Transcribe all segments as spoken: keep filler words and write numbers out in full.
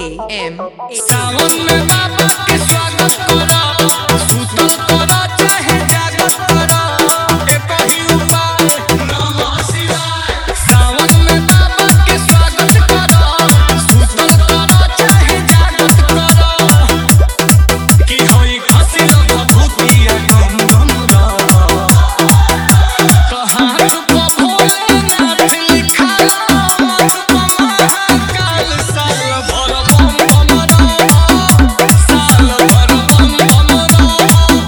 M सावन में बाबा के स्वागत करो, सुतल करो चाहे जागत करो, एक ही उपाय नमः शिवाय। सावन में बाबा के स्वागत करो, सुतल करो चाहे जागत करो, कि होई खसी भभूतिया गम गम रहो। तो हाथ को भोलेनाथ लिखा लो, महाकाल साल भर बम बम रहो, साल भर बम बम रहो।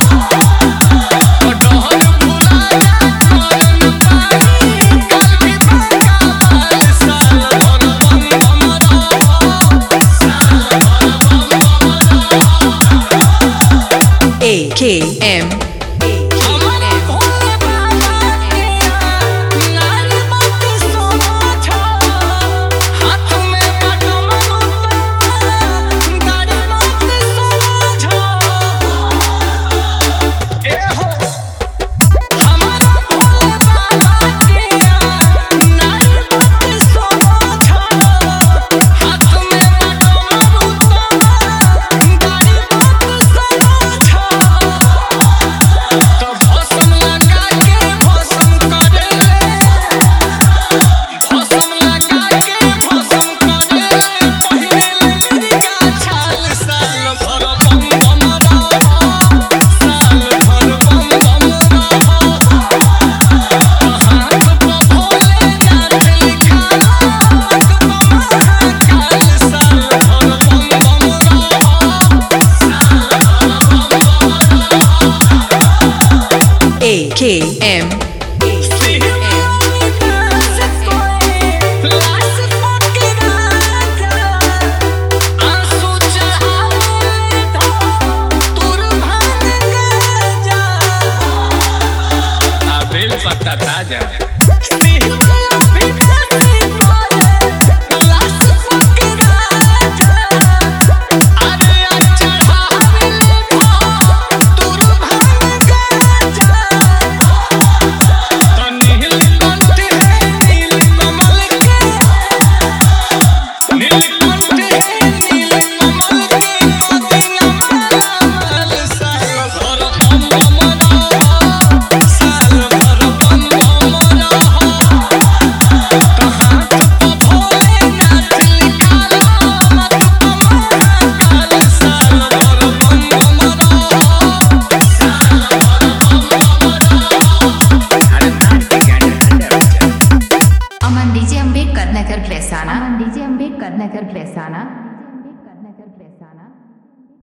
डहर भुला जा करन पानी, कल भी बाका बाल साल भर बम बम रहो, साल भर बम बम रहो। ए के एम हमारा भोले बाबा के लाल मत सोचो, हाथ में बटम मुद्दा, गाड़ी मत सोचो। ए हो हमारा भोले बाबा के लाल मत सोचो, हाथ में बटम मुद्दा, गाड़ी मत सोचो। तब भस्म लगा के भस्म करेले, भस्म लगा के भस्म करेले, पहिरेले मिर्गा छाल, साल भर बम बम रहो, साल भर बम बम रहो। हाथ पर भोलेनाथ लिखा लो, महाकाल साल भर बम बम रहो, साल भर बम बम रहो। ए के एम पत्ता ताजा अमन डीजे अम्बेडकर नगर फैसाना, अमन डीजे अम्बेडकर नगर फैसाना।